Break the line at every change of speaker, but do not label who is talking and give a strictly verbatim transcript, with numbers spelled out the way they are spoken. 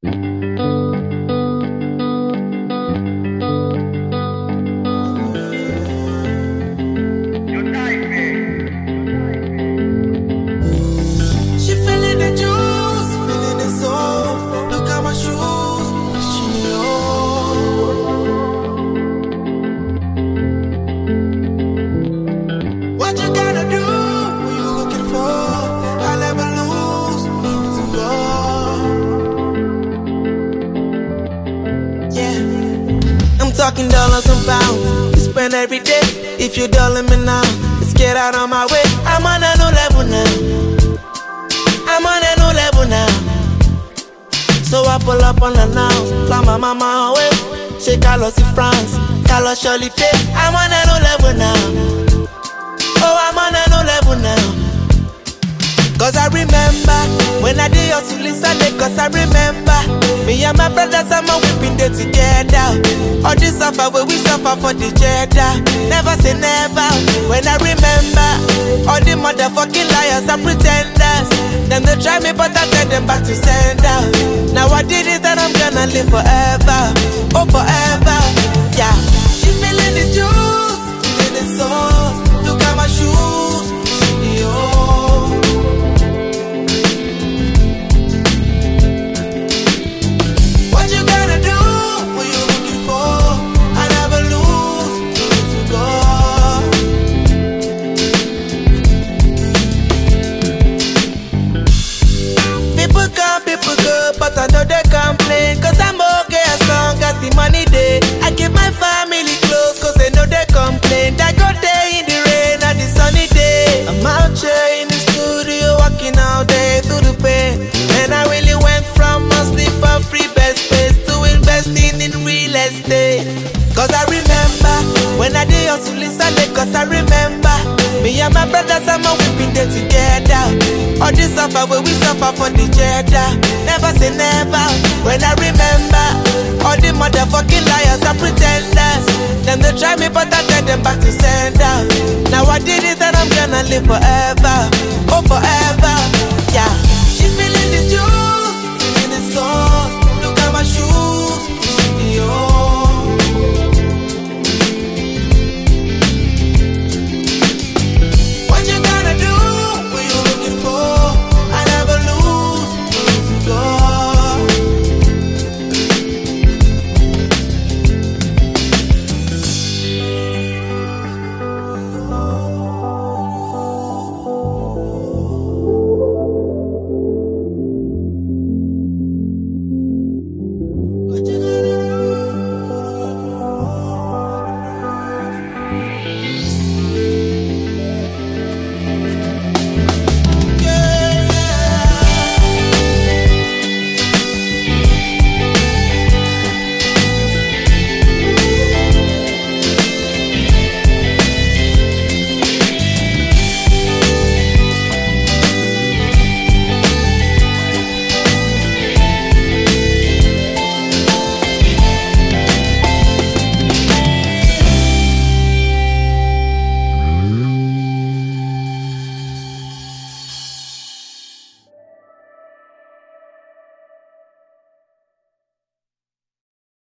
She feeling the juice, feeling the soul. Look at my shoes, she what you gotta do? What you looking for? I'll never lose. To go. Yeah, I'm talking dollars and pounds. You spend every day. If you dollar me now, let's get out of my way. I'm on a new level now. I'm on a new level now. So I pull up on her now. Fly my mama away. She Carlos in France. Carlos Charlie Tay. I'm on a new level now. Oh, I'm on a new level now. Cause I remember when I did your Sunday. Cause I remember me and my brothers and my whipping day together. All this suffer where we suffer for the cheddar. Never say never. When I remember all the motherfucking liars and pretenders. Them they try me but I tell them back to sender. Now I did it and I'm gonna live forever. Oh forever. Yeah. She feeling the juice, feeling the soul. Look at my shoes. Yo. But I know they complain, cause I'm okay as long as the money day. I keep my family close, cause they know they complain. I go there in the rain and the sunny day. I'm out here in the studio, walking all day through the pain. And I really went from sleep for free best space to investing in real estate. Cause I remember when I did hustle Sunday. Cause I remember me and my brothers and my whipping day together. All this suffer where we suffer for the cheddar. Never say never. When I remember all the motherfucking liars and pretenders. Them they try me but I tell them back to sender. Now I did it and I'm gonna live forever. Oh forever.